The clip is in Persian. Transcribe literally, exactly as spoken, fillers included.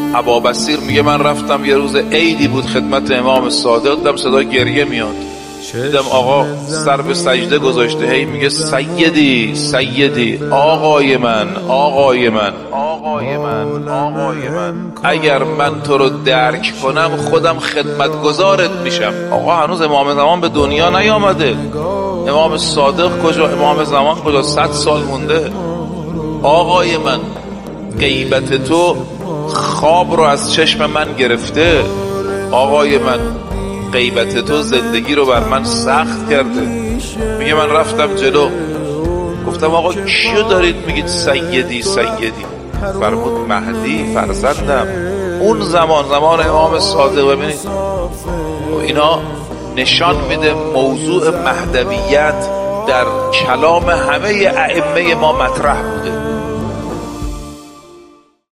ابابصیر میگه من رفتم یه روز عیدی بود خدمت امام صادق، دیدم صدای گریه میاد، دیدم آقا سر به سجده گذاشته، هی میگه سیدی سیدی، آقای من آقای من آقای من آقای من، اگر من تو رو درک کنم خودم خدمتگزارت میشم. آقا هنوز امام زمان به دنیا نیامده، امام صادق کجا، امام زمان کجا، صد سال مونده. آقای من غیبت تو خواب رو از چشم من گرفته، آقای من غیبت تو زندگی رو بر من سخت کرده. میگه من رفتم جلو، گفتم آقا کیو دارید میگید سیدی سیدی؟ فرمود مهدی فرزندم. اون زمان زمان امام صادق، ببینید اینا نشان میده موضوع مهدویت در کلام همه ائمه ما مطرح بوده.